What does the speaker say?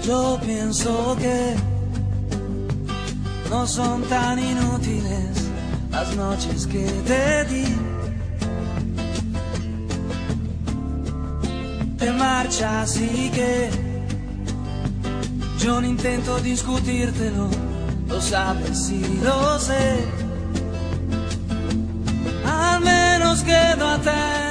Yo pienso que no son tan inútiles las noches que te di. Te marchas y que yo no intento discutírtelo, lo sabes y lo sé. Al menos quedo a te.